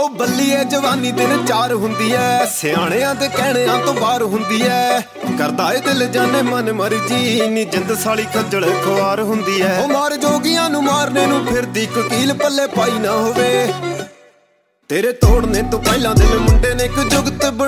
ਬੱਲੀਏ ਜਵਾਨੀ ਦਿਨ ਚਾਰ ਹੁੰਦੀ ਐ, ਸਿਆਣਿਆਂ ਦੇ ਕਹਿਣਿਆਂ ਤੋਂ ਬਾਹਰ ਹੁੰਦੀ ਐ। ਕਰਦਾ ਏ ਦਿਲ ਜਾਣੇ ਮਨ ਮਰਜੀ, ਨੀ ਜਿੰਦ ਸਾਲੀ ਖੱਜਲ ਖੁਆਰ ਹੁੰਦੀ ਐ। ਉਹ ਮਾਰ ਜੋਗੀਆਂ ਨੂੰ ਮਾਰਨੇ ਨੂੰ ਫਿਰਦੀ ਕੋਕੀਲ ਪੱਲੇ ਪਾਈ ਨਾ ਹੋਵੇ। ਤੇਰੇ ਤੋੜਨੇ ਤੋਂ ਪਹਿਲਾਂ ਦਿਲ ਮੁੰਡੇ ਨੇ ਇੱਕ ਜੁਗਤ